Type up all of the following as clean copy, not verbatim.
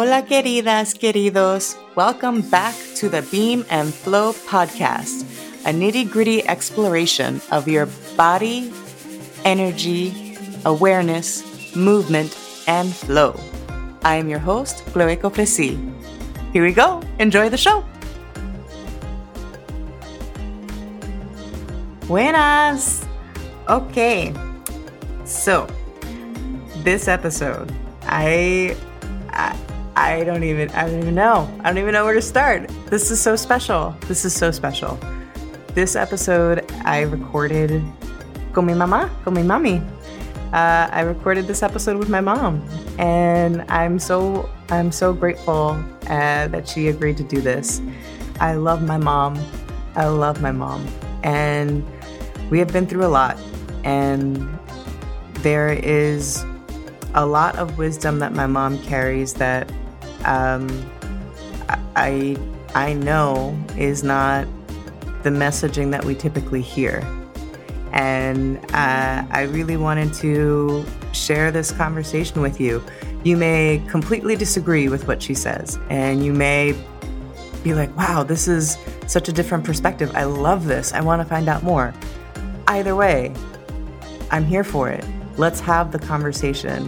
Hola, queridas, queridos. Welcome back to the Beam and Flow podcast, a nitty-gritty exploration of your body, energy, awareness, movement, and flow. I am your host, Chloe Cofresi. Here we go. Enjoy the show. Buenas. Okay. So, this episode, I don't even know. I don't even know where to start. This is so special. This episode I recorded con mi mamá, con mi mami. I recorded this episode with my mom, and I'm so grateful that she agreed to do this. I love my mom, and we have been through a lot, and there is a lot of wisdom that my mom carries that I know is not the messaging that we typically hear. And I really wanted to share this conversation with you. You may completely disagree with what she says, and you may be like, wow, this is such a different perspective. I love this. I want to find out more. Either way, I'm here for it. Let's have the conversation.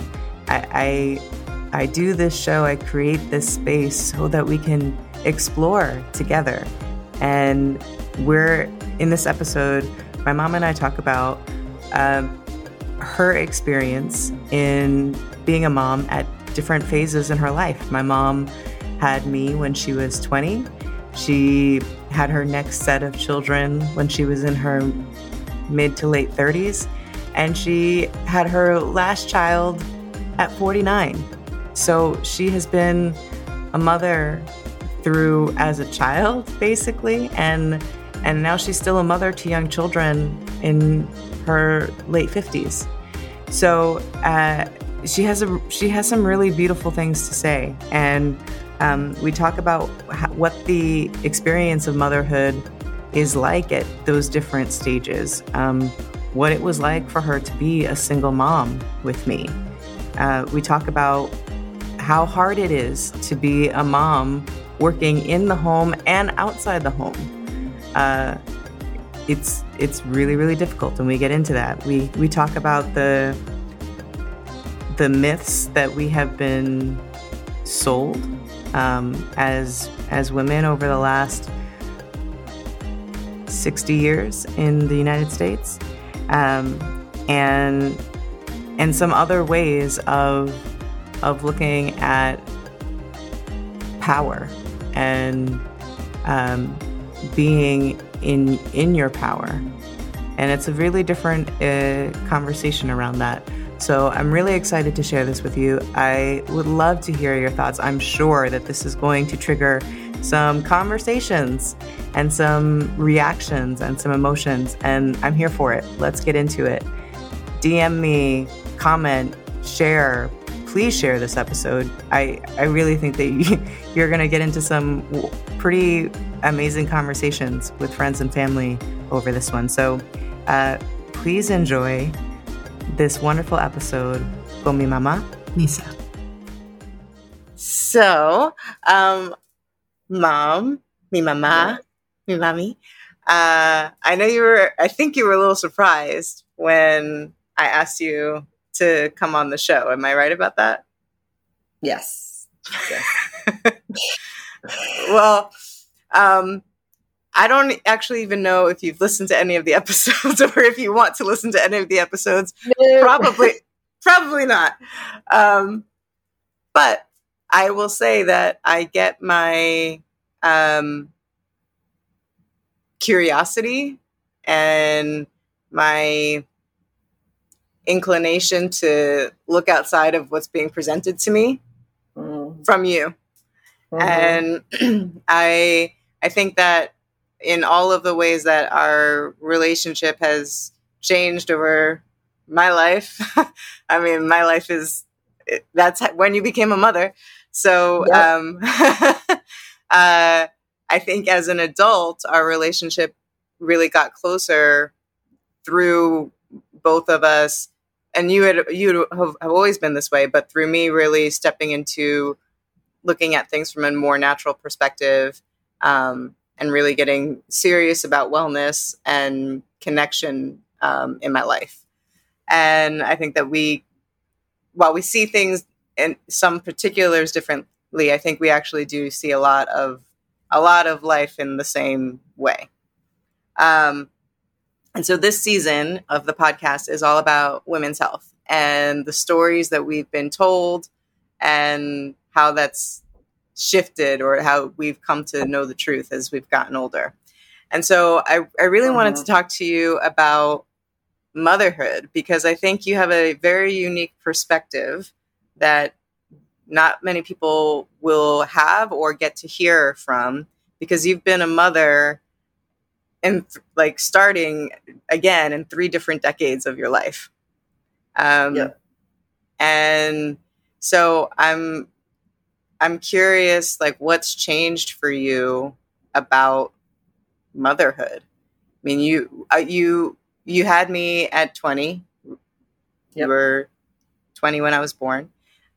I do this show, I create this space so that we can explore together. And we're in this episode, my mom and I talk about her experience in being a mom at different phases in her life. My mom had me when she was 20. She had her next set of children when she was in her mid to late 30s. And she had her last child at 49. So she has been a mother through as a child, basically, and now she's still a mother to young children in her late 50s. So she has some really beautiful things to say, and we talk about what the experience of motherhood is like at those different stages. What it was like for her to be a single mom with me. We talk about how hard it is to be a mom working in the home and outside the home. It's really, really difficult, and we get into that. We talk about the myths that we have been sold as women over the last 60 years in the United States. And some other ways of looking at power and being in your power. And it's a really different conversation around that. So I'm really excited to share this with you. I would love to hear your thoughts. I'm sure that this is going to trigger some conversations and some reactions and some emotions, and I'm here for it. Let's get into it. DM me, comment, share. Please share this episode. I really think that you're going to get into some pretty amazing conversations with friends and family over this one. So please enjoy this wonderful episode con mi mamá, Nisa. So, Mom, mi mamá, mi mami, I think you were a little surprised when I asked you to come on the show. Am I right about that? Yes. Well, I don't actually even know if you've listened to any of the episodes or if you want to listen to any of the episodes. No. Probably not. But I will say that I get my curiosity and my inclination to look outside of what's being presented to me from you. And I think that in all of the ways that our relationship has changed over my life, I mean, my life that's when you became a mother. So yep. I think as an adult, our relationship really got closer through both of us. And you have always been this way, but through me really stepping into looking at things from a more natural perspective, and really getting serious about wellness and connection in my life. And I think that while we see things in some particulars differently, I think we actually do see a lot of life in the same way. And so this season of the podcast is all about women's health and the stories that we've been told and how that's shifted or how we've come to know the truth as we've gotten older. And so I really wanted to talk to you about motherhood, because I think you have a very unique perspective that not many people will have or get to hear from, because you've been a mother in starting again in 3 different decades of your life. And so I'm curious, what's changed for you about motherhood? I mean, you had me at 20. Yep. You were 20 when I was born.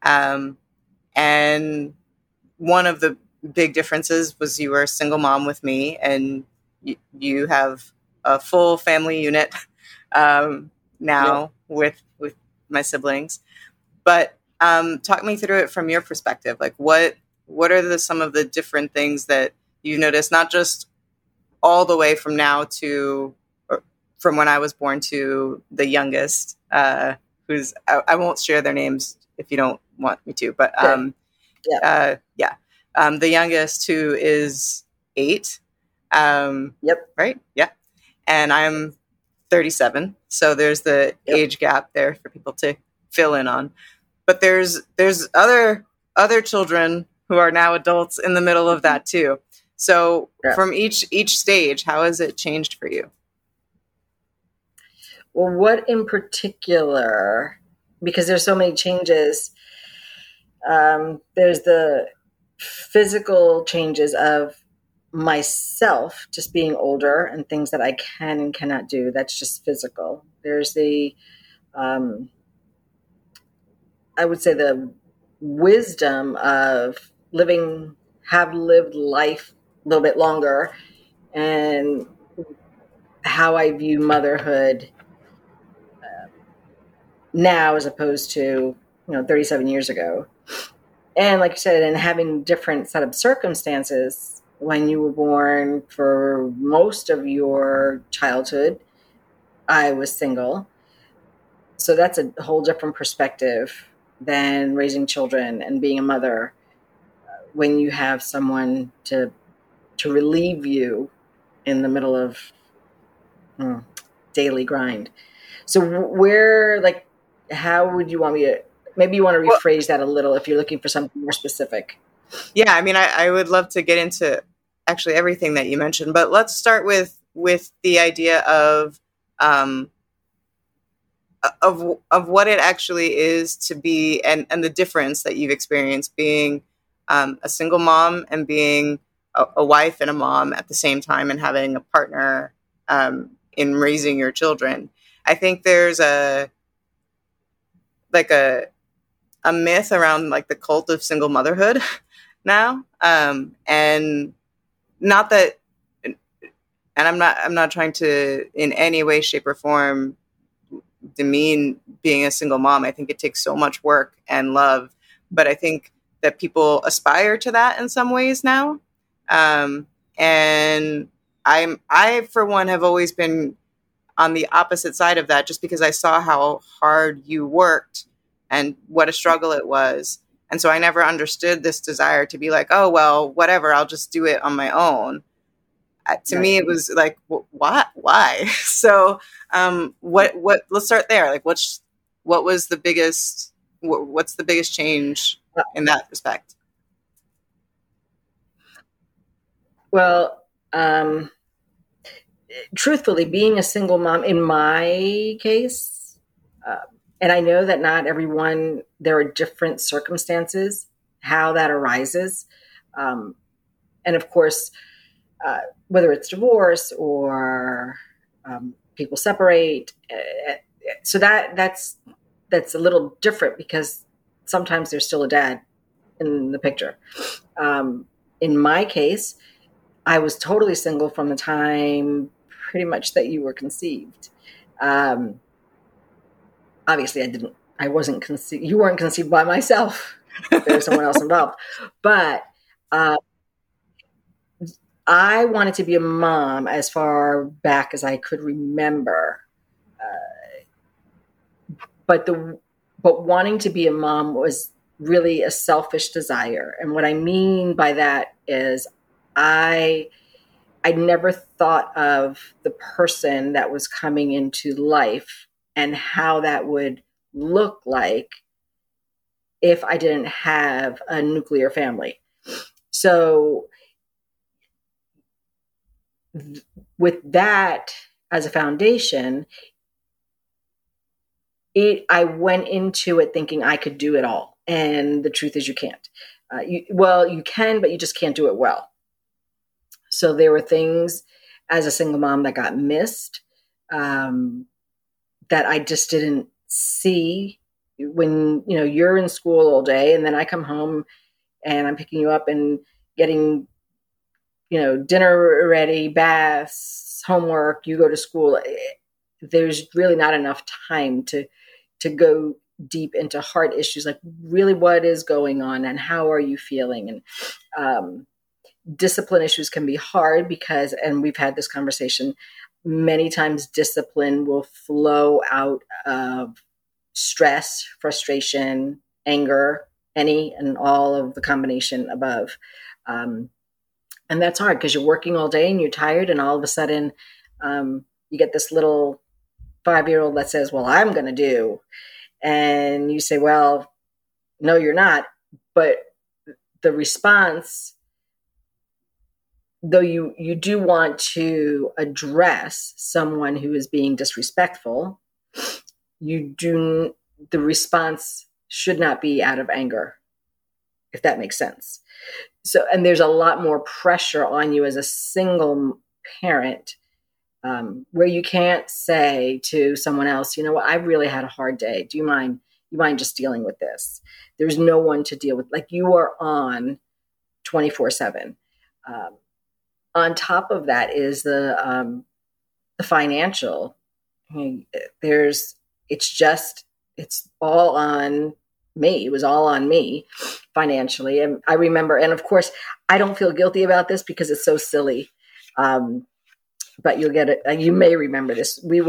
And one of the big differences was you were a single mom with me, and you have a full family unit now with my siblings. But talk me through it from your perspective. What are some of the different things that you noticed, not just all the way from now to from when I was born to the youngest, who's I won't share their names if you don't want me to, but the youngest, who is 8. Right? Yeah. And I'm 37. So there's the age gap there for people to fill in on. But there's other children who are now adults in the middle of that too. So from each stage, how has it changed for you? Well, what in particular, because there's so many changes, there's the physical changes of myself just being older and things that I can and cannot do. That's just physical. There's the, I would say, the wisdom of have lived life a little bit longer, and how I view motherhood now as opposed to 37 years ago. And like you said, and having different set of circumstances. When you were born, for most of your childhood, I was single. So that's a whole different perspective than raising children and being a mother, when you have someone to relieve you in the middle of daily grind. So how would you want me to, maybe you want to rephrase that a little if you're looking for something more specific. Yeah, I mean, I would love to get into actually everything that you mentioned, but let's start with the idea of what it actually is to be, and the difference that you've experienced being a single mom and being a wife and a mom at the same time, and having a partner in raising your children. I think there's a myth around the cult of single motherhood now, and not that, and I'm not trying to in any way, shape, or form demean being a single mom. I think it takes so much work and love, but I think that people aspire to that in some ways now, and I for one have always been on the opposite side of that, just because I saw how hard you worked and what a struggle it was. And so I never understood this desire to be like, oh, well, whatever, I'll just do it on my own. To me, it was like, what? Why? So let's start there. What was the biggest, what's the biggest change in that respect? Well, truthfully, being a single mom in my case, and I know that not everyone, there are different circumstances, how that arises. And of course, whether it's divorce or people separate. So that's a little different, because sometimes there's still a dad in the picture. In my case, I was totally single from the time pretty much that you were conceived. Obviously I wasn't conceived. You weren't conceived by myself. There was someone else involved, but I wanted to be a mom as far back as I could remember. But wanting to be a mom was really a selfish desire. And what I mean by that is I never thought of the person that was coming into life and how that would look like if I didn't have a nuclear family. So with that as a foundation, I went into it thinking I could do it all. And the truth is you can't. You can, but you just can't do it well. So there were things as a single mom that got missed, that I just didn't see when, you're in school all day and then I come home and I'm picking you up and getting, dinner ready, baths, homework, you go to school. There's really not enough time to go deep into heart issues, like really what is going on and how are you feeling? And discipline issues can be hard because, and we've had this conversation many times, discipline will flow out of stress, frustration, anger, any and all of the combination above. And that's hard because you're working all day and you're tired, and all of a sudden you get this little 5-year-old that says, well, I'm going to do. And you say, well, no, you're not. But the response, though you do want to address someone who is being disrespectful, the response should not be out of anger, if that makes sense. So, and there's a lot more pressure on you as a single parent, where you can't say to someone else, you know what, I've really had a hard day. Do you mind just dealing with this? There's no one to deal with. Like, you are on 24/7. On top of that is the financial. It's all on me. It was all on me financially. And I remember, and of course, I don't feel guilty about this because it's so silly. But you'll get it. You may remember this. We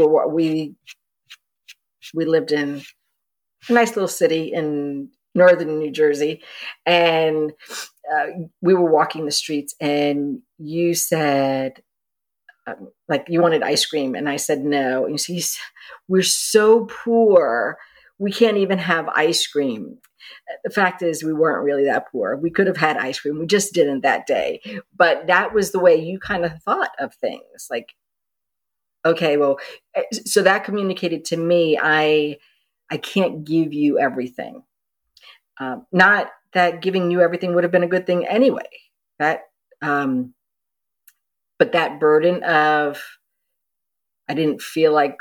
lived in a nice little city in northern New Jersey, and we were walking the streets, and you said, like, you wanted ice cream, and I said no. And you said, we're so poor, we can't even have ice cream. The fact is, we weren't really that poor. We could have had ice cream. We just didn't that day. But that was the way you kind of thought of things. Like, okay, well, so that communicated to me, I can't give you everything. Not that giving you everything would have been a good thing anyway. But that burden of, I didn't feel like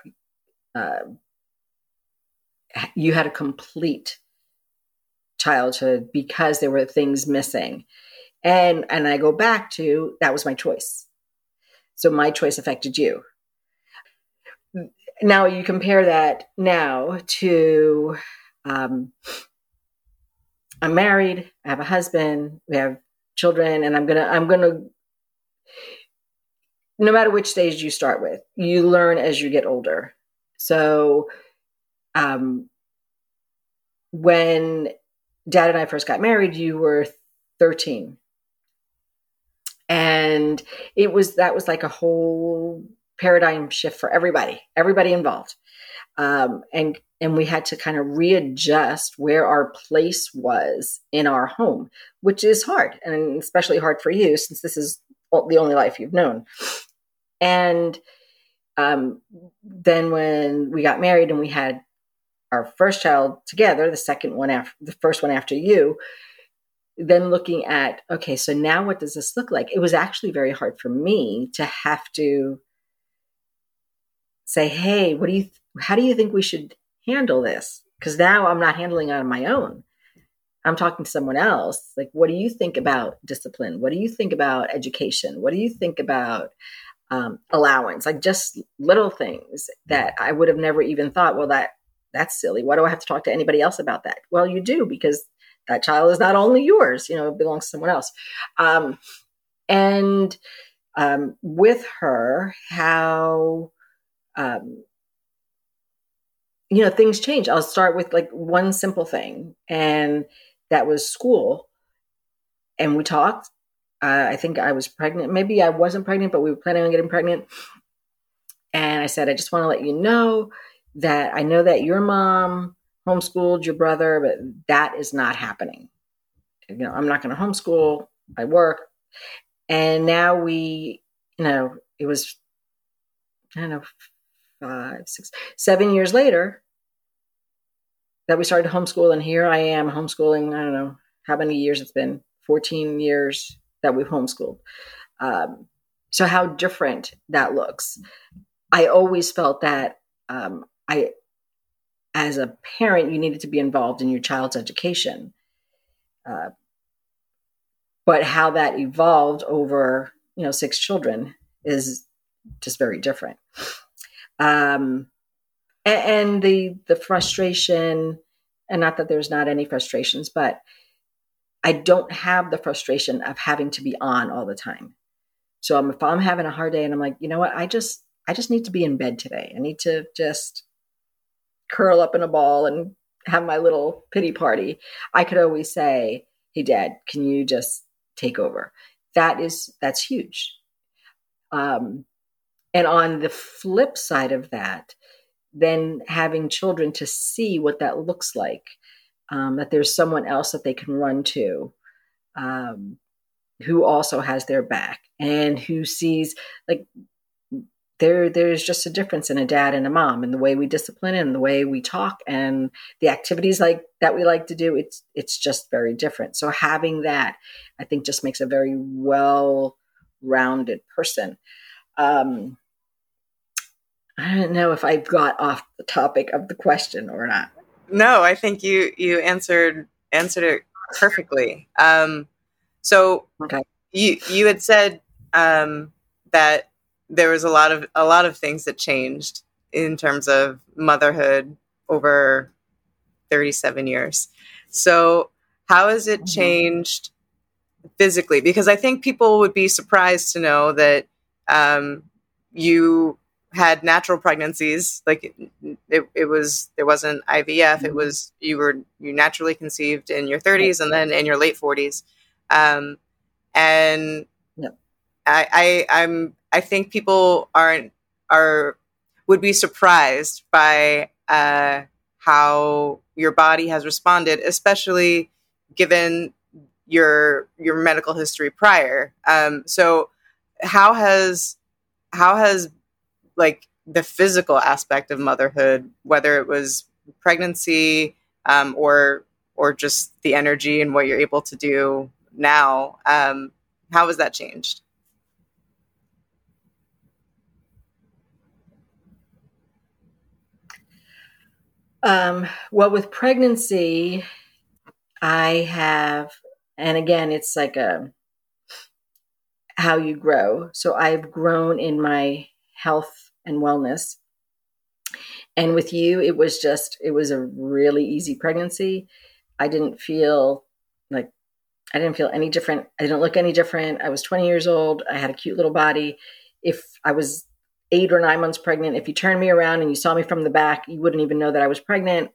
you had a complete childhood because there were things missing. And I go back to, that was my choice. So my choice affected you. Now you compare that now to, I'm married, I have a husband, we have children, and I'm gonna, no matter which stage you start with, you learn as you get older. So, when Dad and I first got married, you were 13. And that was like a whole paradigm shift for everybody involved. And we had to kind of readjust where our place was in our home, which is hard, and especially hard for you since this is the only life you've known. And then when we got married and we had our first child together, the first one after you, then looking at, okay, so now what does this look like? It was actually very hard for me to have to say, hey, how do you think we should handle this? Because now I'm not handling it on my own. I'm talking to someone else. Like, what do you think about discipline? What do you think about education? What do you think about allowance? Like just little things that I would have never even thought, well, that's silly. Why do I have to talk to anybody else about that? Well, you do, because that child is not only yours, it belongs to someone else. And with her, how, things change. I'll start with like one simple thing, and that was school. And we talked. I think I was pregnant. Maybe I wasn't pregnant, but we were planning on getting pregnant. And I said, I just want to let you know that I know that your mom homeschooled your brother, but that is not happening. I'm not going to homeschool. I work. And now it was, I don't know, 5, 6, 7 years later that we started to homeschool. And here I am homeschooling. I don't know how many years it's been, 14 years that we've homeschooled. So how different that looks. I always felt that as a parent, you needed to be involved in your child's education. But how that evolved over, 6 children is just very different. And the frustration, and not that there's not any frustrations, but I don't have the frustration of having to be on all the time. So if I'm having a hard day and I'm like, you know what, I just need to be in bed today. I need to just curl up in a ball and have my little pity party. I could always say, hey, Dad, can you just take over? That's huge. And on the flip side of that, then having children to see what that looks like, that there's someone else that they can run to, who also has their back and who sees, like, there's just a difference in a dad and a mom, and the way we discipline and the way we talk and the activities like that we like to do. It's just very different. So having that, I think, just makes a very well-rounded person. I don't know if I got off the topic of the question or not. No, I think you answered it perfectly. So okay. You had said that there was a lot of things that changed in terms of motherhood over 37 years. So how has it changed physically? Because I think people would be surprised to know that you had natural pregnancies. Like there wasn't IVF. It was you naturally conceived in your 30s and then in your late 40s. And yeah. I think people would be surprised by how your body has responded, especially given your medical history prior. So how has like the physical aspect of motherhood, whether it was pregnancy or just the energy and what you're able to do now, how has that changed? Well, with pregnancy, I have, and again, it's like how you grow. So I've grown in my health and wellness. And with you, it was a really easy pregnancy. I didn't feel any different. I didn't look any different. I was 20 years old. I had a cute little body. If I was 8 or 9 months pregnant, if you turned me around and you saw me from the back, you wouldn't even know that I was pregnant.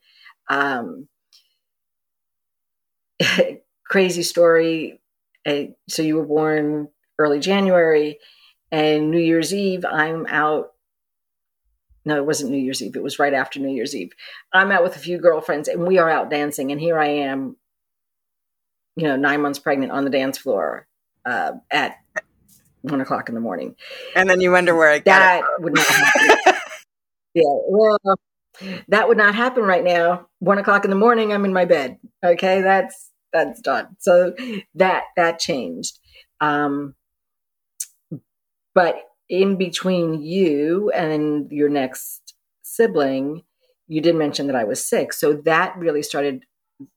Crazy story. So you were born early January, and New Year's Eve, I'm out. No, it wasn't New Year's Eve. It was right after New Year's Eve. I'm out with a few girlfriends, and we are out dancing. And here I am, 9 months pregnant on the dance floor at 1:00 in the morning. And then you wonder where I got that it would not happen. Yeah, well, that would not happen right now. 1:00 in the morning, I'm in my bed. Okay, that's done. So that changed. But in between you and your next sibling, you did mention that I was sick. So that really started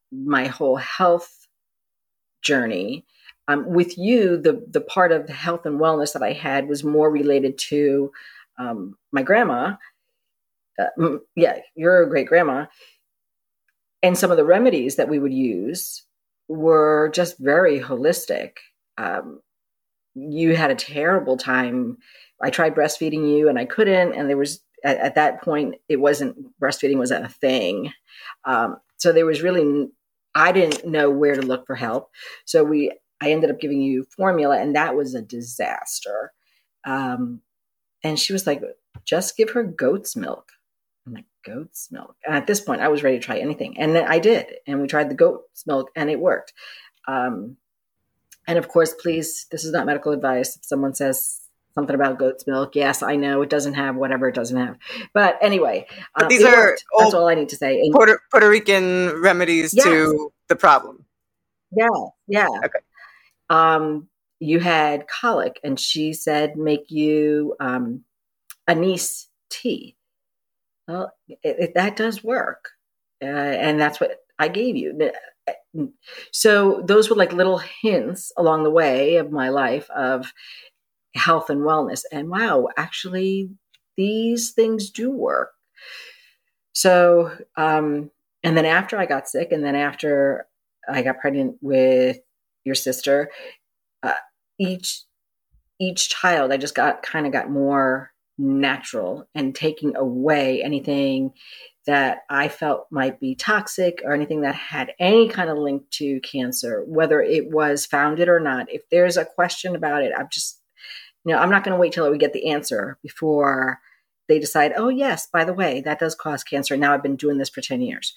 my whole health journey. With you, the part of the health and wellness that I had was more related to my grandma. Yeah, your great grandma. And some of the remedies that we would use were just very holistic. You had a terrible time. I tried breastfeeding you and I couldn't. And there was, at that point, it wasn't, breastfeeding was a thing. So there was really, I didn't know where to look for help. So I ended up giving you formula, and that was a disaster. And she was like, just give her goat's milk. I'm like, goat's milk. And at this point, I was ready to try anything. And then I did. And we tried the goat's milk, and it worked. And of course, please, this is not medical advice. If someone says something about goat's milk, yes, I know it doesn't have whatever it doesn't have. But anyway, but these are that's all I need to say. And Puerto Rican remedies to the problem. Yeah. Okay. You had colic, and she said make you anise tea. Well, that does work, and that's what I gave you. So those were like little hints along the way of my life of health and wellness. And wow, actually, these things do work. So, and then after I got sick, and then after I got pregnant with your sister, each child, I just got more natural and taking away anything that I felt might be toxic or anything that had any kind of link to cancer, whether it was founded or not. If there's a question about it, I'm not going to wait till we get the answer before they decide, oh yes, by the way, that does cause cancer. Now I've been doing this for 10 years.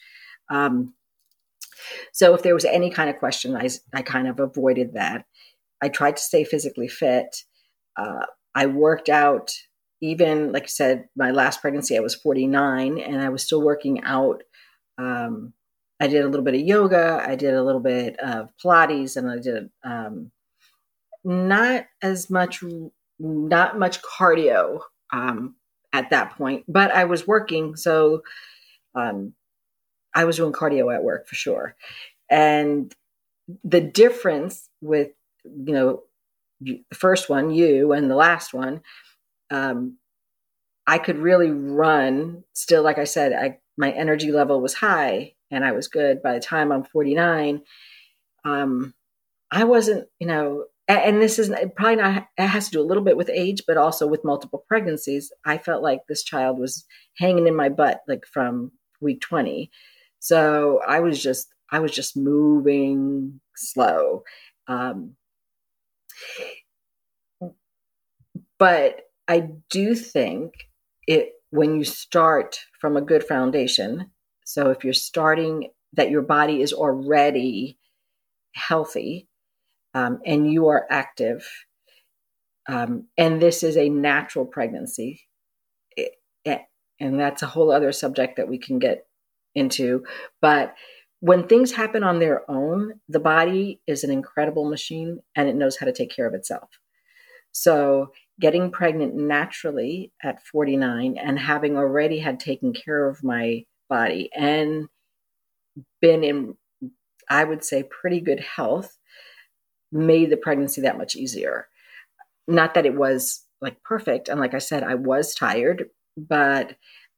So if there was any kind of question, I kind of avoided that. I tried to stay physically fit. I worked out. Even, like I said, my last pregnancy, I was 49 and I was still working out. I did a little bit of yoga. I did a little bit of Pilates, and I did not much cardio at that point, but I was working. So I was doing cardio at work for sure. And the difference with, the first one, you, and the last one, I could really run still. Like I said, my energy level was high and I was good. By the time I'm 49, I wasn't, and this is probably not, it has to do a little bit with age, but also with multiple pregnancies. I felt like this child was hanging in my butt, like from week 20. So I was just moving slow. But I do think when you start from a good foundation, so if you're starting that your body is already healthy, and you are active, and this is a natural pregnancy, and that's a whole other subject that we can get into. But when things happen on their own, the body is an incredible machine and it knows how to take care of itself. So getting pregnant naturally at 49 and having already had taken care of my body and been in, I would say, pretty good health, made the pregnancy that much easier. Not that it was like perfect. And like I said, I was tired, but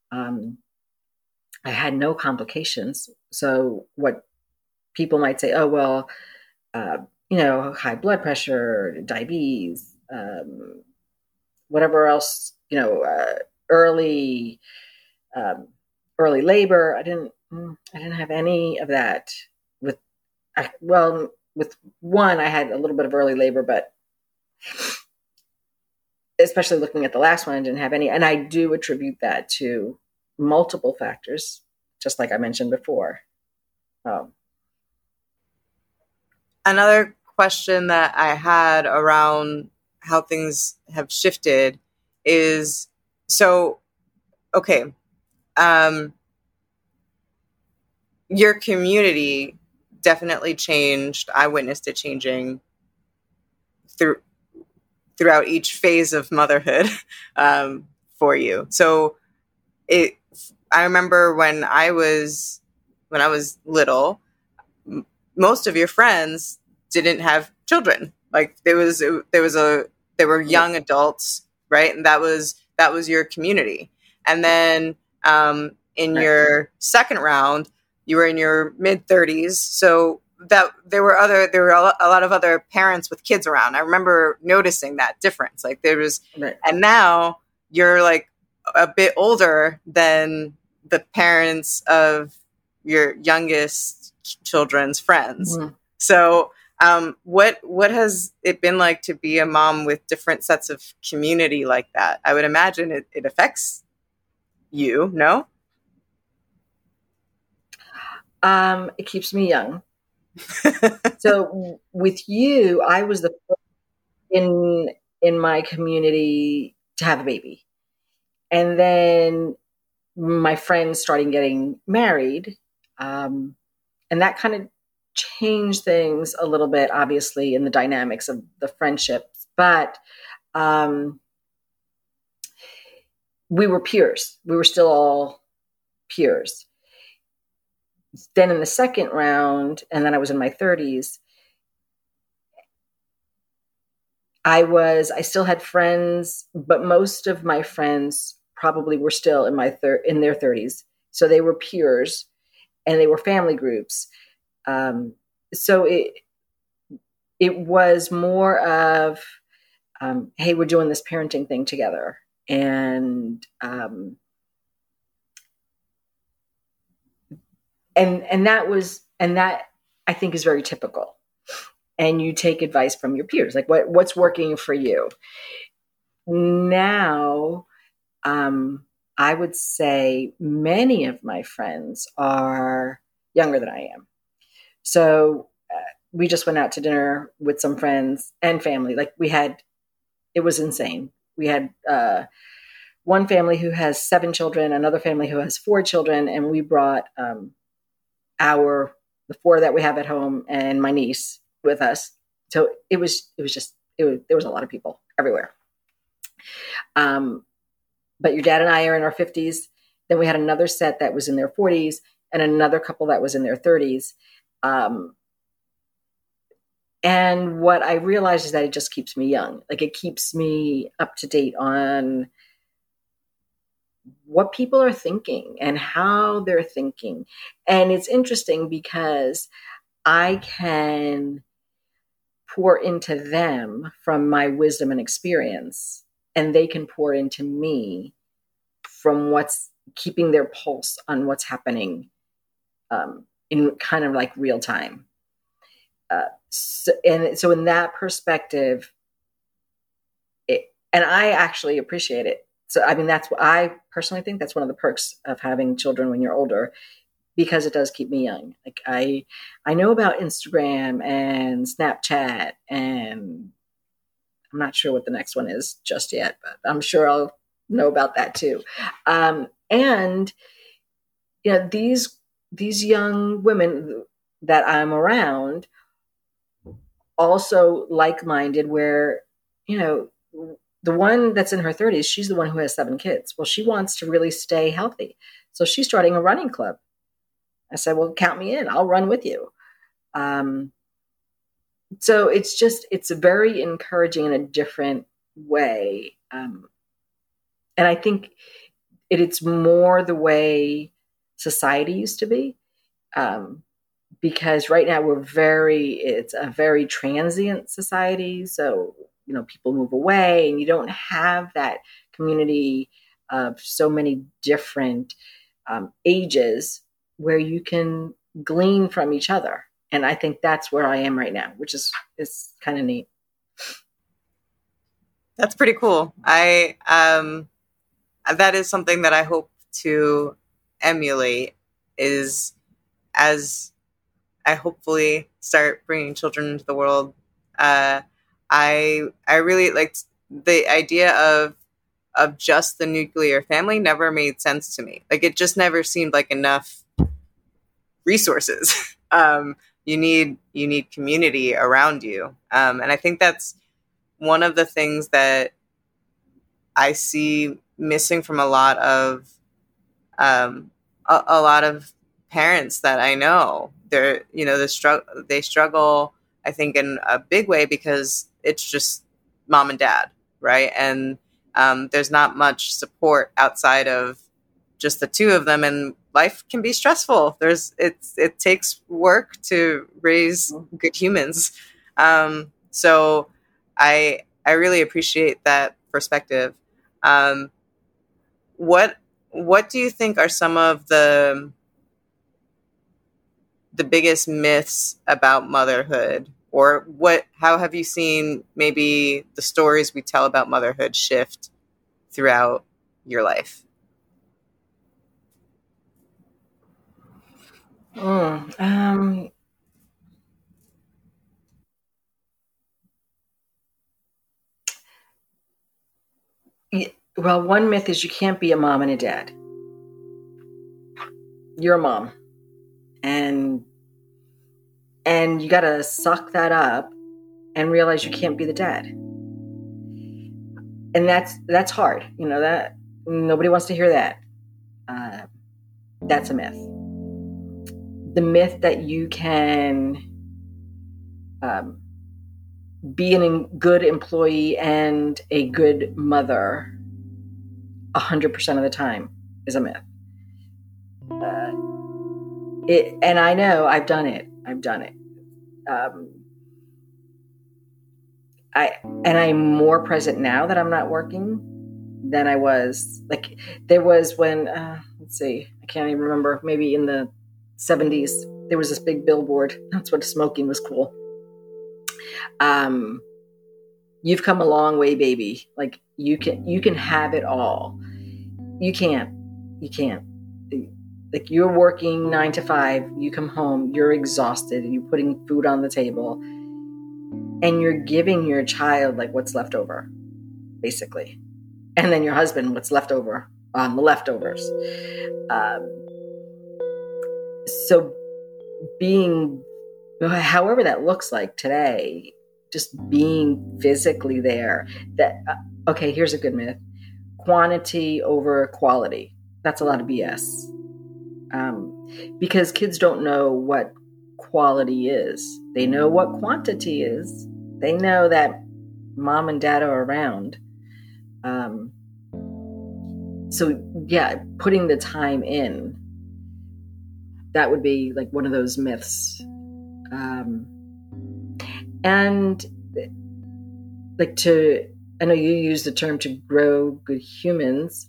I had no complications. So what people might say, oh, well, high blood pressure, diabetes, whatever else, early labor. I didn't have any of that. With one, I had a little bit of early labor, but especially looking at the last one, I didn't have any. And I do attribute that to multiple factors, just like I mentioned before. Another question that I had around how things have shifted is, your community definitely changed. I witnessed it changing throughout each phase of motherhood for you. So I remember when I was little, most of your friends didn't have children. Like they were young adults, right? And that was your community. And then in your second round, you were in your mid 30s, so that there were a lot of other parents with kids around. I remember noticing that difference. Like there was, and now you're like a bit older than the parents of your youngest children's friends. Mm-hmm. So what has it been like to be a mom with different sets of community like that? I would imagine it affects you, no? It keeps me young. So with you, I was the first in my community to have a baby. And then my friends started getting married. And that kind of changed things a little bit, obviously, in the dynamics of the friendships. But we were peers. We were still all peers. Then in the second round, and then I was in my 30s, I still had friends, but most of my friends probably were still in their 30s. So they were peers and they were family groups. So it was more of, hey, we're doing this parenting thing together. And that I think is very typical. And you take advice from your peers, like what's working for you. Now, I would say many of my friends are younger than I am. So we just went out to dinner with some friends and family. Like it was insane. We had one family who has 7 children, another family who has 4 children, and we brought the 4 that we have at home and my niece with us. So there was a lot of people everywhere. But your dad and I are in our 50s. Then we had another set that was in their 40s and another couple that was in their 30s. And what I realized is that it just keeps me young. Like it keeps me up to date on what people are thinking and how they're thinking. And it's interesting because I can pour into them from my wisdom and experience, and they can pour into me from what's keeping their pulse on what's happening in kind of like real time. So in that perspective, and I actually appreciate it. So, I mean, that's what I personally think that's one of the perks of having children when you're older, because it does keep me young. Like I know about Instagram and Snapchat, and I'm not sure what the next one is just yet, but I'm sure I'll know about that too. And you know, these young women that I'm around also like-minded, where, you know, the one that's in her 30s, she's the one who has 7 kids. Well, she wants to really stay healthy. So she's starting a running club. I said, well, count me in. I'll run with you. So it's very encouraging in a different way. And I think it's more the way society used to be. Because right now it's a very transient society. So, you know, people move away and you don't have that community of so many different ages where you can glean from each other. And I think that's where I am right now, which is kind of neat. That's pretty cool. That is something that I hope to emulate, is as I hopefully start bringing children into the world. I really liked the idea of just the nuclear family. Never made sense to me. Like it just never seemed like enough resources. You need community around you, and I think that's one of the things that I see missing from a lot of parents that I know, they struggle, I think, in a big way because it's just mom and dad, right? And there's not much support outside of just the two of them, and life can be stressful. It takes work to raise good humans. So I really appreciate that perspective. What do you think are some of the biggest myths about motherhood, or how have you seen maybe the stories we tell about motherhood shift throughout your life? Well, one myth is you can't be a mom and a dad. You're a mom, and you got to suck that up and realize you can't be the dad. And that's hard. That nobody wants to hear that. That's a myth. The myth that you can be a good employee and a good mother 100% of the time is a myth. And I know I've done it. I'm more present now that I'm not working than I was. Like, there was when, let's see, I can't even remember, maybe in the 70s, there was this big billboard. That's when smoking was cool. You've come a long way, baby. Like, you can have it all. You can't. Like, you're working 9 to 5, you come home, you're exhausted, and you're putting food on the table, and you're giving your child like what's left over, basically. And then your husband, what's left over on the leftovers. So being, however that looks like today, just being physically there, okay, here's a good myth. Quantity over quality. That's a lot of BS. Because kids don't know what quality is. They know what quantity is. They know that mom and dad are around. So yeah, putting the time in, that would be like one of those myths. And like I know you use the term to grow good humans,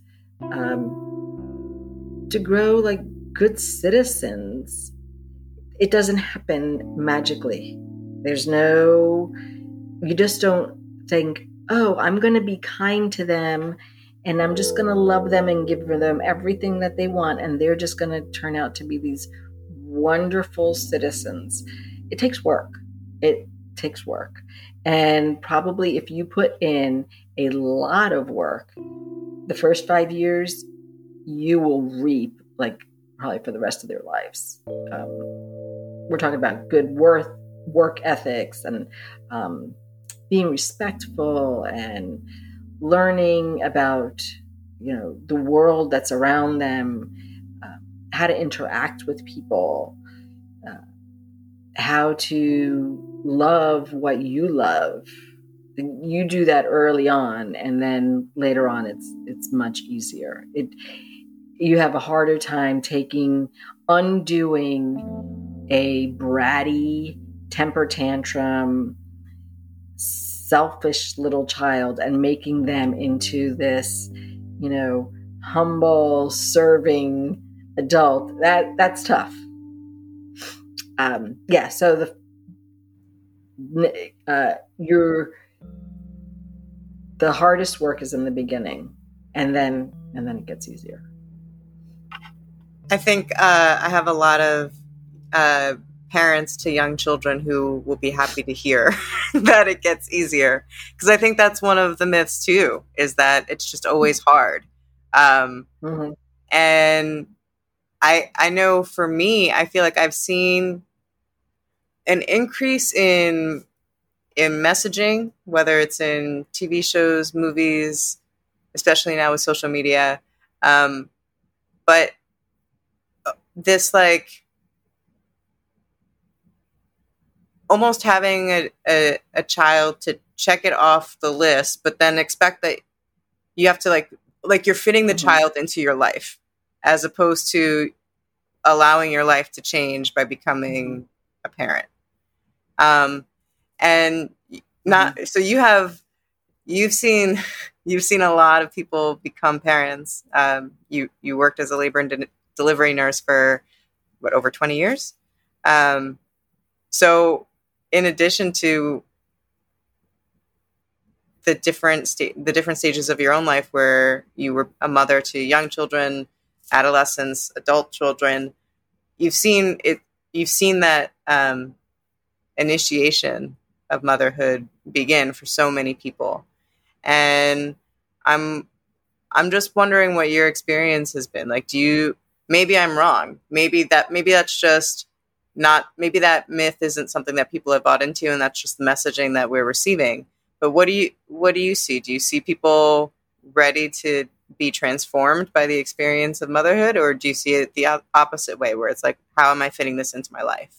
to grow like good citizens. It doesn't happen magically. You just don't think, oh, I'm going to be kind to them and I'm just going to love them and give them everything that they want, and they're just going to turn out to be these wonderful citizens. It takes work. And probably if you put in a lot of work, the first 5 years, you will reap like probably for the rest of their lives. We're talking about good work ethics and being respectful and learning about, the world that's around them, how to interact with people, how to love what you love. You do that early on, and then later on it's much easier. You have a harder time undoing a bratty, temper tantrum, selfish little child and making them into this, humble, serving adult. That's tough. So the hardest work is in the beginning, and then it gets easier. I think I have a lot of parents to young children who will be happy to hear that it gets easier, because I think that's one of the myths too, is that it's just always hard. And I know for me, I feel like I've seen an increase in messaging, whether it's in TV shows, movies, especially now with social media. But this like almost having a child to check it off the list, but then expect that you have to like you're fitting the child into your life, as opposed to allowing your life to change by becoming a parent. And not so you've seen a lot of people become parents. You worked as a labor and delivery nurse for what, over 20 years. So in addition to the different stages of your own life, where you were a mother to young children, adolescents, adult children, you've seen that initiation of motherhood begin for so many people. And I'm just wondering what your experience has been. Like, maybe I'm wrong. Maybe that's just not, maybe that myth isn't something that people have bought into, and that's just the messaging that we're receiving. But what do you see? Do you see people ready to be transformed by the experience of motherhood, or do you see it the opposite way, where it's like, how am I fitting this into my life?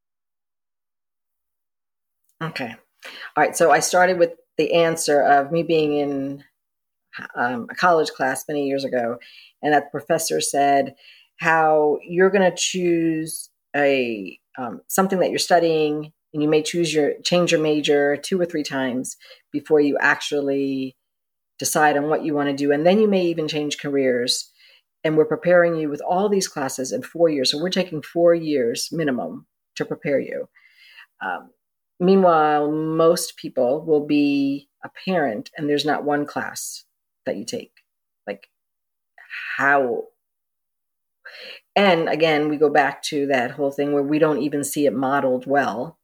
Okay. All right. So I started with the answer of me being in a college class many years ago, and that professor said how you're going to choose a something that you're studying, and you may change your major 2 or 3 times before you actually decide on what you want to do, and then you may even change careers. And we're preparing you with all these classes in 4 years, so we're taking 4 years minimum to prepare you. Meanwhile, most people will be a parent, and there's not one class that you take. Like, how? And again, we go back to that whole thing where we don't even see it modeled well.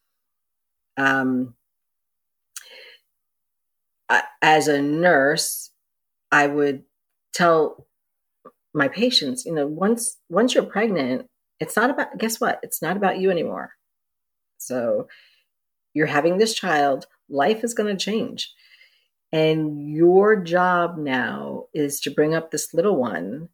As a nurse, I would tell my patients, once you're pregnant, it's not about, guess what? It's not about you anymore. So you're having this child, life is going to change. And your job now is to bring up this little one,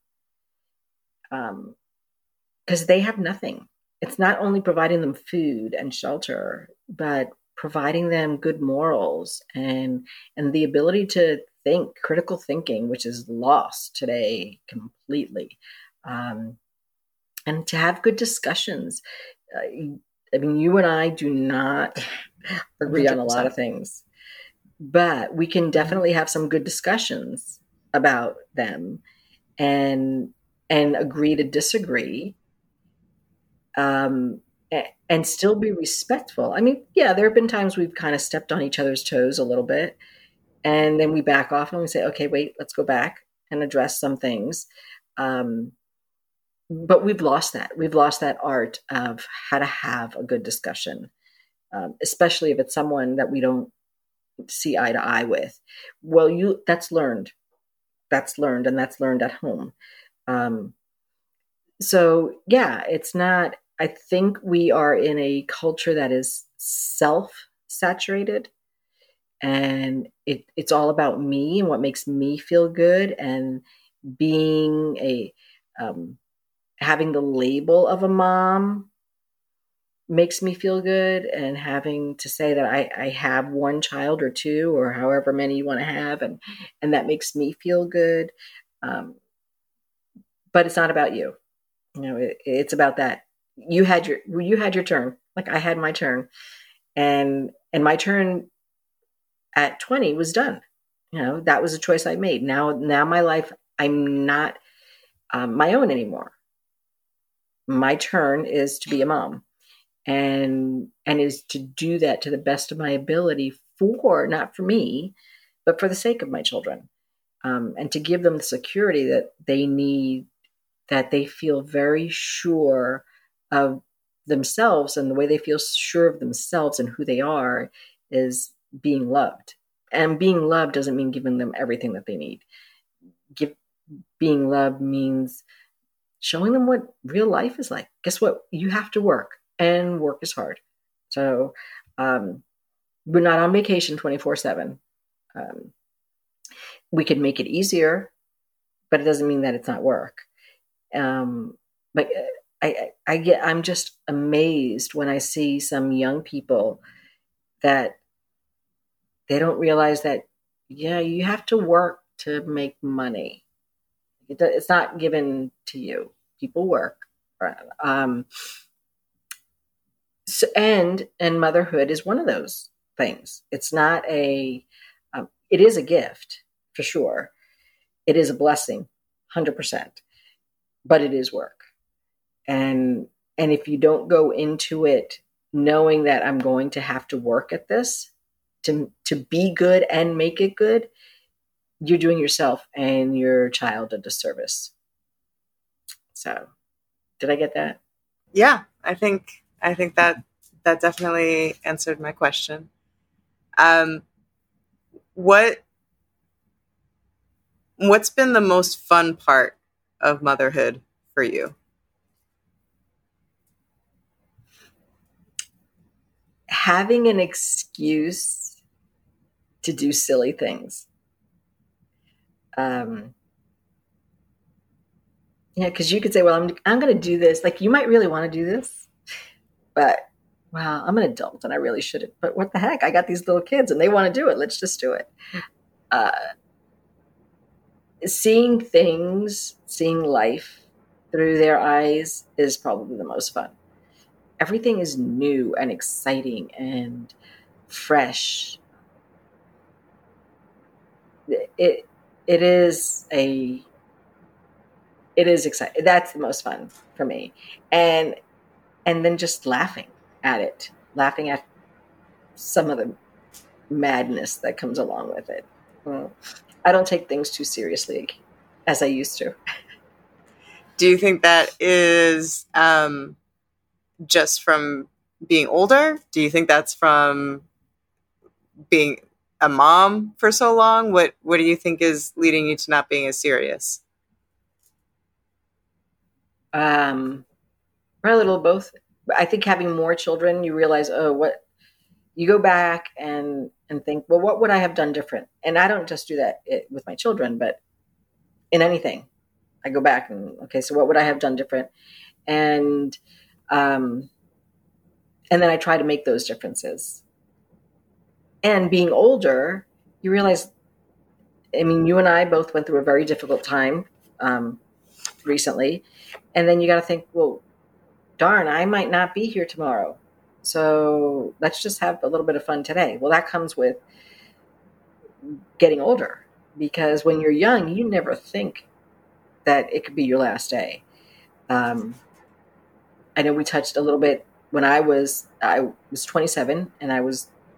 because they have nothing. It's not only providing them food and shelter, but providing them good morals and the ability to think, critical thinking, which is lost today completely, and to have good discussions. I mean, you and I do not agree 100%. On a lot of things, but we can definitely have some good discussions about them and agree to disagree, and still be respectful. I mean, yeah, there have been times we've kind of stepped on each other's toes a little bit, and then we back off and we say, okay, wait, let's go back and address some things. But we've lost that. We've lost that art of how to have a good discussion, especially if it's someone that we don't see eye to eye with. Well, that's learned. That's learned, and that's learned at home. So yeah, it's not, I think we are in a culture that is self-saturated, and it's all about me and what makes me feel good, and being having the label of a mom makes me feel good, and having to say that I have one child or 2 or however many you want to have, and that makes me feel good. But it's not about you. It's about that. You had your turn. Like, I had my turn, and my turn at 20 was done. That was a choice I made. Now my life, I'm not my own anymore. My turn is to be a mom, and is to do that to the best of my ability, not for me, but for the sake of my children, and to give them the security that they need, that they feel very sure of themselves, and the way they feel sure of themselves and who they are is being loved. And being loved doesn't mean giving them everything that they need. Being loved means showing them what real life is like. Guess what? You have to work, and work is hard. So we're not on vacation 24/7. We could make it easier, but it doesn't mean that it's not work. Like I'm just amazed when I see some young people that they don't realize that, yeah, you have to work to make money. It's not given to you. People work. Um, and motherhood is one of those things. It's not it is a gift for sure. It is a blessing, 100%, but it is work. And if you don't go into it knowing that I'm going to have to work at this to be good and make it good, you're doing yourself and your child a disservice. So, did I get that? Yeah, I think that definitely answered my question. Um, what what's been the most fun part of motherhood for you? Having an excuse to do silly things. Yeah, because you could say, "Well, I'm going to do this." Like you might really want to do this, but well, I'm an adult and I really shouldn't. But what the heck? I got these little kids and they want to do it. Let's just do it. Uh, Seeing things, seeing life through their eyes is probably the most fun. Everything is new and exciting and fresh. It it is a it is exciting. That's the most fun for me, and then just laughing at it, laughing at some of the madness that comes along with it. I don't take things too seriously as I used to. Do you think that is just from being older? Do you think that's from being a mom for so long? What do you think is leading you to not being as serious? Or a little of both. I think having more children, you realize, oh, what you go back and think, well, what would I have done different? And I don't just do that with my children, but in anything, I go back and okay, so what would I have done different? And then I try to make those differences. And being older, you realize, I mean, you and I both went through a very difficult time recently, and then you got to think, well, darn, I might not be here tomorrow. So let's just have a little bit of fun today. Well, that comes with getting older because when you're young, you never think that it could be your last day. I know we touched a little bit when I was 27 and I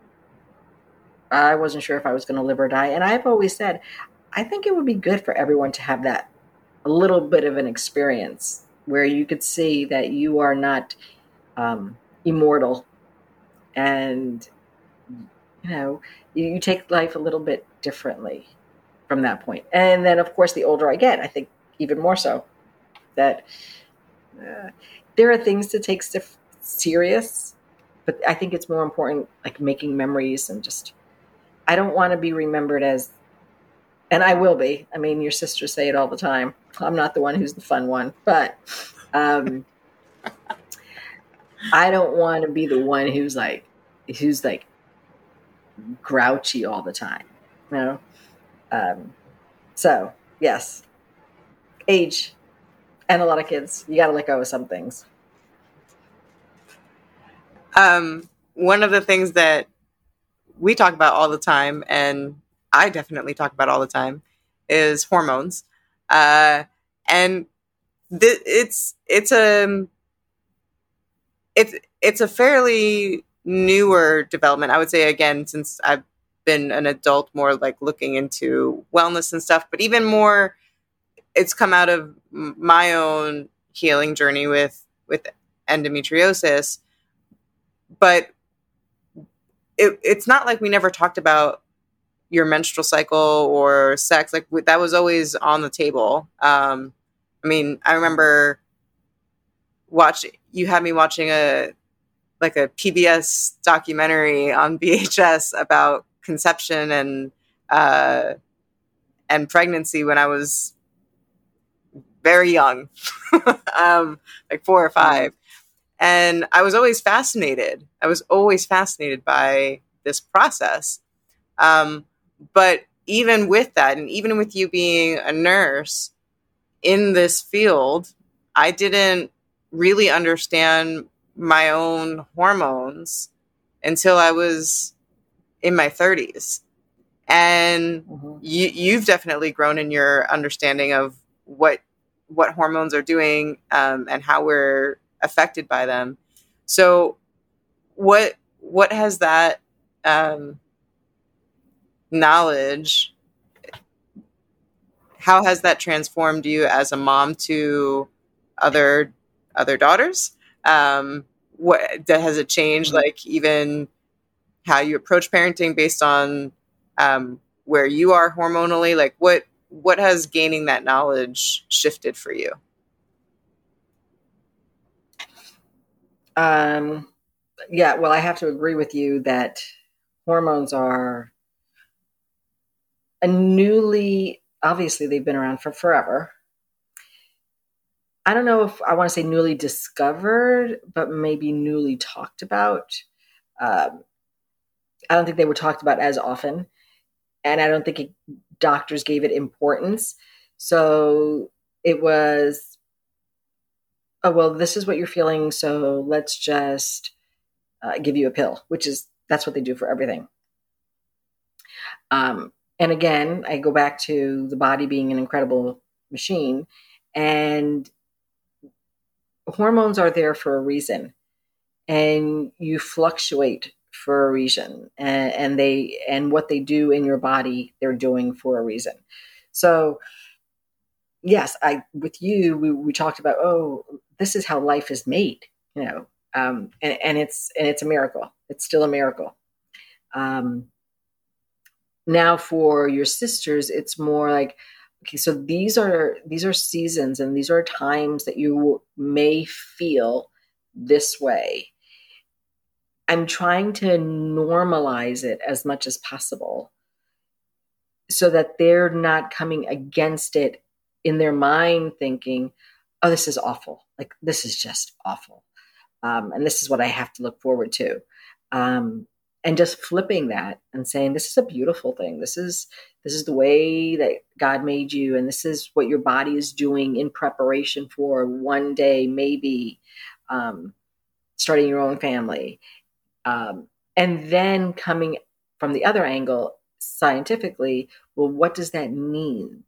wasn't sure if I was going to live or die. And I've always said, I think it would be good for everyone to have that a little bit of an experience where you could see that you are not immortal, and you take life a little bit differently from that point. And then, of course, the older I get, I think even more so that there are things to take serious, but I think it's more important, like making memories and just. I don't want to be remembered as, and I will be. I mean, your sisters say it all the time. I'm not the one who's the fun one, but I don't want to be the one who's like grouchy all the time. So yes, age and a lot of kids. You got to let go of some things. One of the things that we talk about all the time, and I definitely talk about all the time, is hormones. And it's a fairly newer development, I would say, again, since I've been an adult, more like looking into wellness and stuff, but even more, it's come out of my own healing journey with endometriosis. But it's not like we never talked about your menstrual cycle or sex. Like that was always on the table. I mean, I remember you had me watching a PBS documentary on VHS about conception and pregnancy when I was very young, like 4 or 5. And I was always fascinated. I was always fascinated by this process. But even with that, and even with you being a nurse in this field, I didn't really understand my own hormones until I was in my 30s. And you've definitely grown in your understanding of what hormones are doing, and how we're affected by them. So what has that knowledge, how has that transformed you as a mom to other daughters? What has it changed, like even how you approach parenting based on where you are hormonally? Like what has gaining that knowledge shifted for you? Yeah, well, I have to agree with you that hormones are obviously they've been around for forever. I don't know if I want to say newly discovered, but maybe newly talked about. I don't think they were talked about as often, and I don't think doctors gave it importance. So it was, oh, well, this is what you're feeling, so let's just give you a pill, that's what they do for everything. And again, I go back to the body being an incredible machine, and hormones are there for a reason, and you fluctuate for a reason, and what they do in your body, they're doing for a reason. So yes, with you, we talked about, oh, this is how life is made, and it's a miracle. It's still a miracle. Now for your sisters, it's more like, okay, so these are seasons, and these are times that you may feel this way. I'm trying to normalize it as much as possible so that they're not coming against it in their mind thinking, oh, this is awful. Like, this is just awful. And this is what I have to look forward to. And just flipping that and saying, this is a beautiful thing. This is the way that God made you. And this is what your body is doing in preparation for one day, maybe starting your own family. And then coming from the other angle, scientifically, well, what does that mean?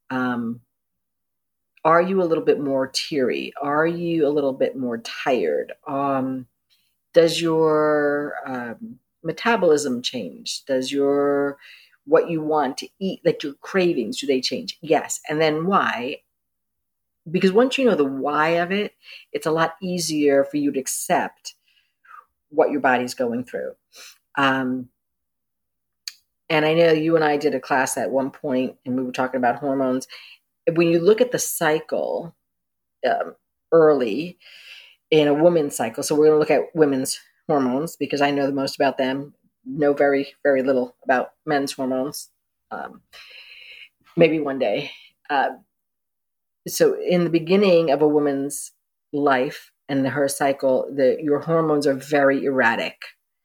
Are you a little bit more teary? Are you a little bit more tired? Does your metabolism change? Does what you want to eat, like your cravings, do they change? Yes. And then why? Because once you know the why of it, it's a lot easier for you to accept what your body's going through. And I know you and I did a class at one point, and we were talking about hormones. When you look at the cycle early in a woman's cycle, so we're going to look at women's hormones because I know the most about them, know very, very little about men's hormones. Maybe one day. So in the beginning of a woman's life and her cycle, your hormones are very erratic.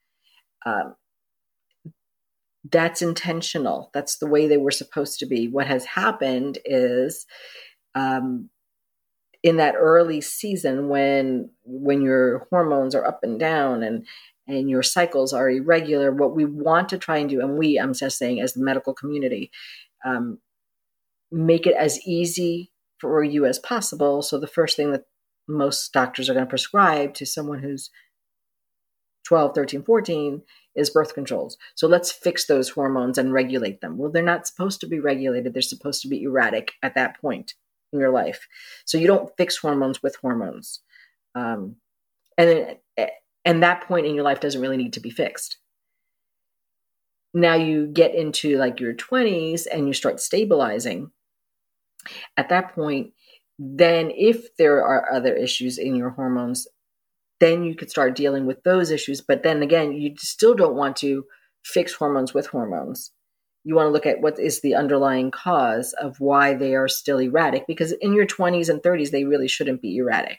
That's intentional. That's the way they were supposed to be. What has happened is in that early season when your hormones are up and down and your cycles are irregular, what we want to try and do, and I'm just saying as the medical community, make it as easy for you as possible. So the first thing that most doctors are going to prescribe to someone who's 12, 13, 14 is birth controls. So let's fix those hormones and regulate them. Well, they're not supposed to be regulated. They're supposed to be erratic at that point in your life. So you don't fix hormones with hormones. And that point in your life doesn't really need to be fixed. Now you get into like your 20s and you start stabilizing. At that point, then if there are other issues in your hormones, then you could start dealing with those issues. But then again, you still don't want to fix hormones with hormones. you want to look at what is the underlying cause of why they are still erratic, because in your 20s and 30s, they really shouldn't be erratic.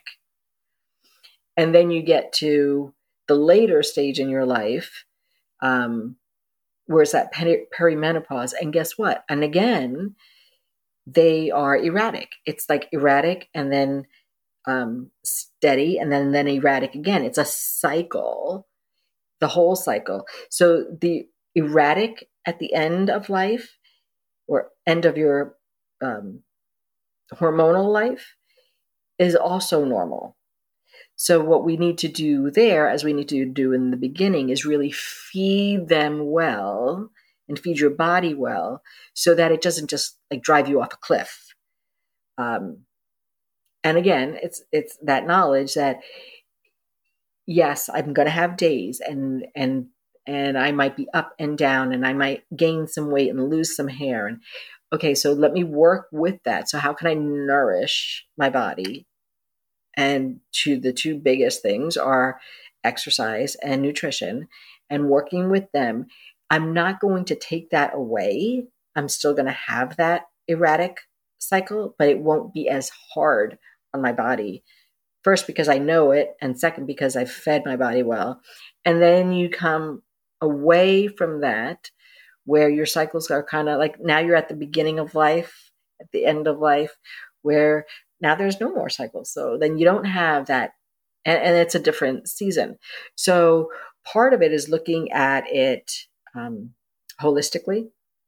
And then you get to the later stage in your life, where it's that perimenopause. And guess what? And again, they are erratic. It's like erratic and then steady and then erratic again. It's a cycle, the whole cycle. So the erratic at the end of life or end of your hormonal life is also normal. So what we need to do there, as we need to do in the beginning, is really feed them well and feed your body well so that it doesn't just like drive you off a cliff. And again, it's that knowledge that, yes, I'm going to have days and I might be up and down and I might gain some weight and lose some hair. And okay, so let me work with that. So how can I nourish my body? And the two biggest things are exercise and nutrition, and working with them. I'm not going to take that away. I'm still going to have that erratic cycle, but it won't be as hard on my body. First, because I know it, and second, because I've fed my body well. And then you come away from that where your cycles are kind of like, now you're at the beginning of life, at the end of life, where now there's no more cycles. So then you don't have that. And it's a different season. So part of it is looking at it holistically,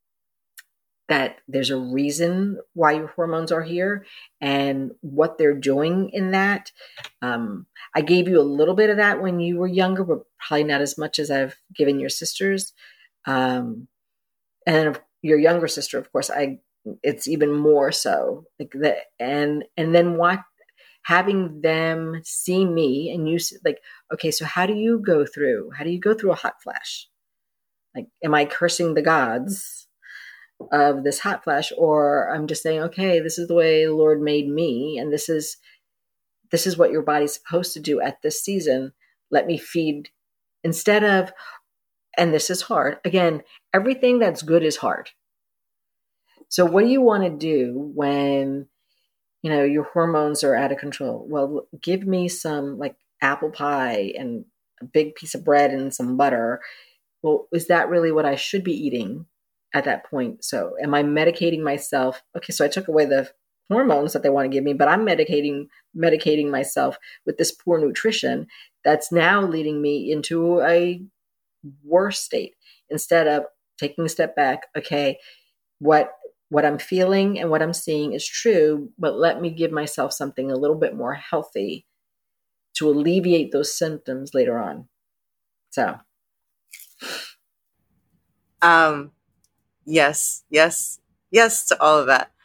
that there's a reason why your hormones are here and what they're doing in that. I gave you a little bit of that when you were younger, but probably not as much as I've given your sisters. And your younger sister, of course, it's even more so like that. And then having them see me and you like, okay, so how do you go through a hot flash? Like, am I cursing the gods of this hot flash, or I'm just saying, okay, this is the way the Lord made me, and this is what your body's supposed to do at this season. Let me feed instead of, and this is hard. Again, everything that's good is hard. So what do you want to do when, your hormones are out of control? Well, give me some like apple pie and a big piece of bread and some butter. Well, is that really what I should be eating at that point? So am I medicating myself? Okay, so I took away the hormones that they want to give me, but I'm medicating myself with this poor nutrition that's now leading me into a worse state, instead of taking a step back. Okay, what I'm feeling and what I'm seeing is true, but let me give myself something a little bit more healthy to alleviate those symptoms later on. So yes to all of that.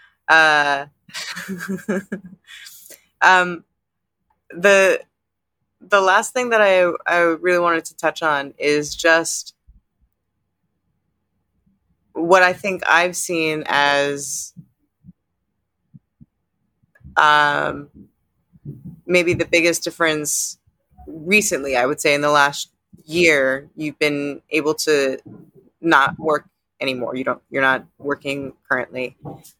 The last thing that I really wanted to touch on is just what I think I've seen as maybe the biggest difference recently. I would say in the last year, you've been able to not work anymore. You're not working currently,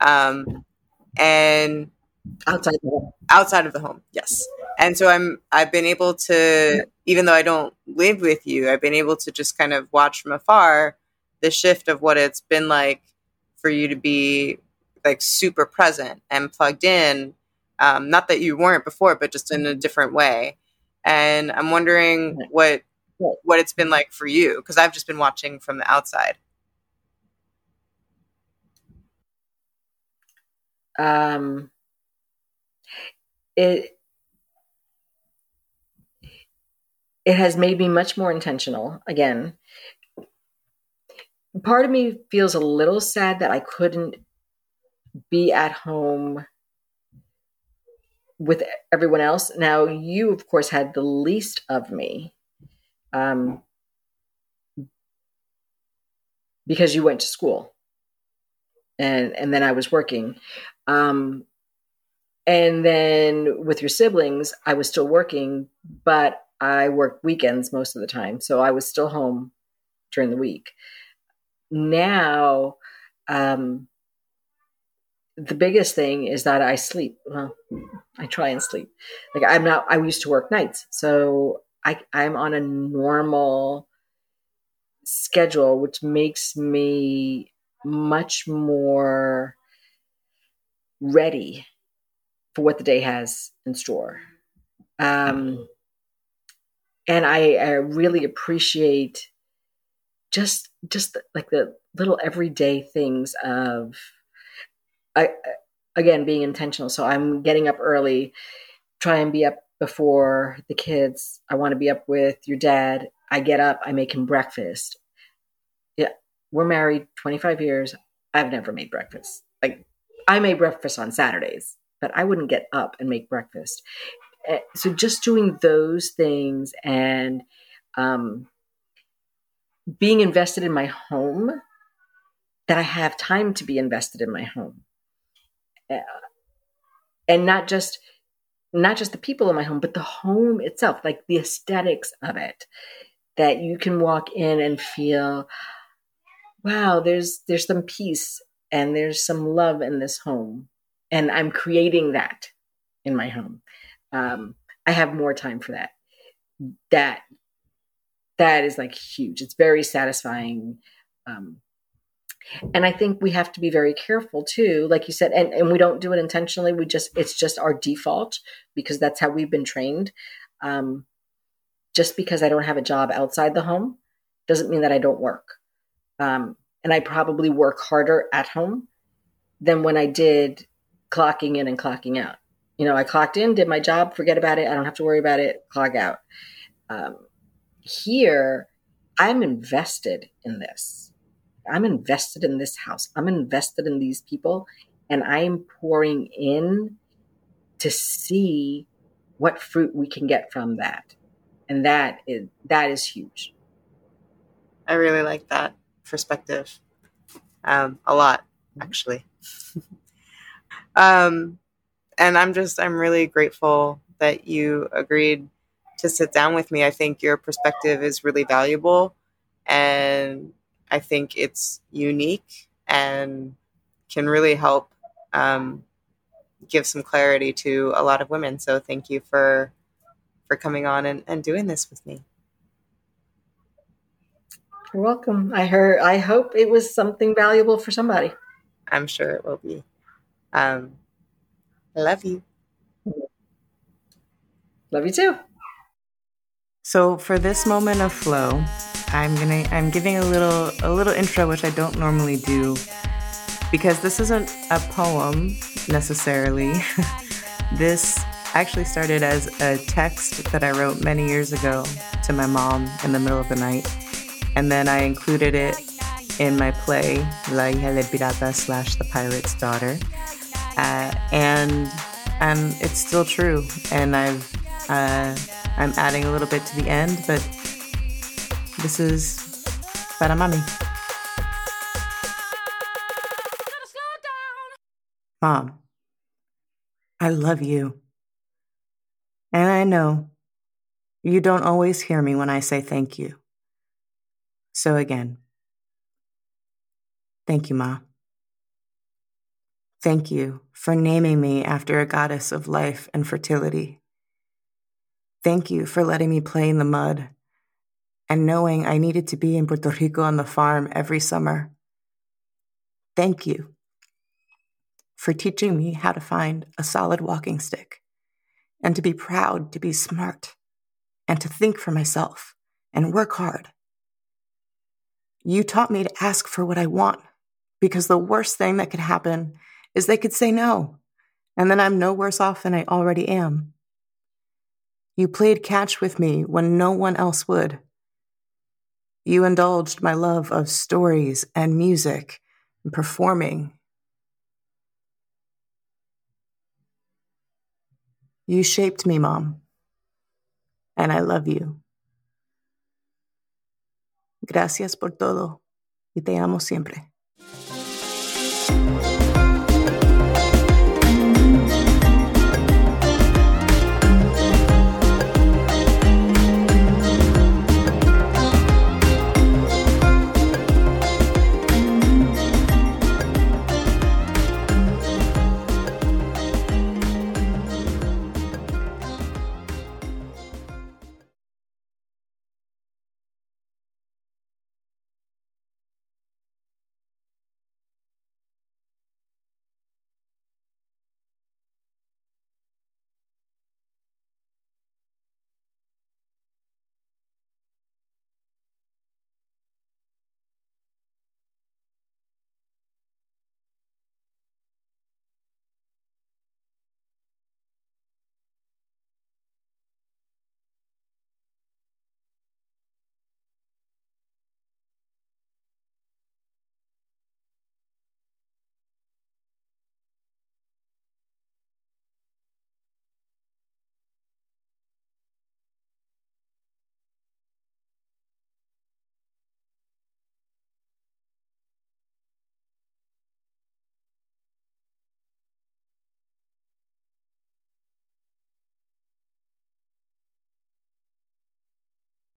and outside of the home, yes. And so I've been able to, even though I don't live with you, I've been able to just kind of watch from afar the shift of what it's been like for you to be like super present and plugged in. Not that you weren't before, but just in a different way. And I'm wondering what it's been like for you, because I've just been watching from the outside. It has made me much more intentional. Again, part of me feels a little sad that I couldn't be at home with everyone else. Now, you, of course, had the least of me because you went to school and then I was working. And then with your siblings, I was still working, but I worked weekends most of the time. So I was still home during the week. Now The biggest thing is that I sleep. Well, I try and sleep. Like I used to work nights. So I'm on a normal schedule, which makes me much more ready for what the day has in store. And I really appreciate just like the little everyday things of, again, being intentional. So I'm getting up early, try and be up before the kids. I want to be up with your dad. I get up, I make him breakfast. Yeah, we're married 25 years. I've never made breakfast. Like, I made breakfast on Saturdays, but I wouldn't get up and make breakfast. So just doing those things and being invested in my home, that I have time to be invested in my home. And not just the people in my home, but the home itself, like the aesthetics of it, that you can walk in and feel, wow, there's some peace and there's some love in this home. And I'm creating that in my home. I have more time for that. That is like huge. It's very satisfying. And I think we have to be very careful too, like you said, and we don't do it intentionally. It's just our default because that's how we've been trained. Just because I don't have a job outside the home doesn't mean that I don't work. And I probably work harder at home than when I did clocking in and clocking out. I clocked in, did my job, forget about it. I don't have to worry about it, clock out. Here, I'm invested in this. I'm invested in this house. I'm invested in these people, and I'm pouring in to see what fruit we can get from that. And that is huge. I really like that perspective. A lot, actually. And I'm really grateful that you agreed to sit down with me. I think your perspective is really valuable, and I think it's unique and can really help give some clarity to a lot of women. So thank you for coming on and doing this with me. You're welcome. I hope it was something valuable for somebody. I'm sure it will be. I love you. Love you too. So for this moment of flow, I'm giving a little intro, which I don't normally do, because this isn't a poem necessarily. This actually started as a text that I wrote many years ago to my mom in the middle of the night. And then I included it in my play, La Hija del Pirata / The Pirate's Daughter. And it's still true. And I'm adding a little bit to the end, but this is para mami. Mom, I love you. And I know you don't always hear me when I say thank you. So again, thank you, Ma. Thank you for naming me after a goddess of life and fertility. Thank you for letting me play in the mud and knowing I needed to be in Puerto Rico on the farm every summer. Thank you for teaching me how to find a solid walking stick and to be proud to be smart and to think for myself and work hard. You taught me to ask for what I want, because the worst thing that could happen is they could say no, and then I'm no worse off than I already am. You played catch with me when no one else would. You indulged my love of stories and music and performing. You shaped me, Mom, and I love you. Gracias por todo y te amo siempre.